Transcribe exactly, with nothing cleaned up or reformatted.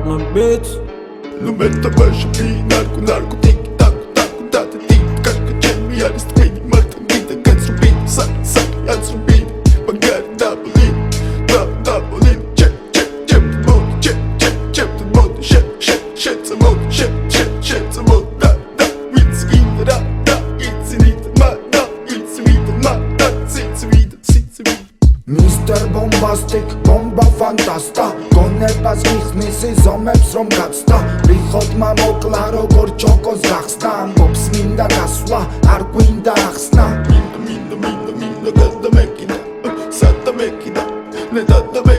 partner bitch. Nu meta baša bija narko, narkotiki, taku, taku, date tīta, kaška ķemi, aristamīni, martamīta, kāds rubīni, saki, saki, atsrubīni, pagari dabolīni, dab, dabolīni, čep, čep, čep, tad modi, čep, čep, čep, tad modi, šep, šep, šep, sa modi, šep, šep, šep, sa modi, da, da, it's vīda, da, da, it's vīda, ma, da, it's vīda, ma, da, it's vīda, it's vīda. Mister Bombastic, bomba fantasta გონებას გიხსნის ზომებს რომ გაცდა რიხოდმა მოკლა როგორ ჩოკოს გახსნა ამბობს მინდა გასვლა არ გვინდა ახსნა მინდა მინდა მინდა მინდა გადამეკიდა სადა მეკიდა ნე დადა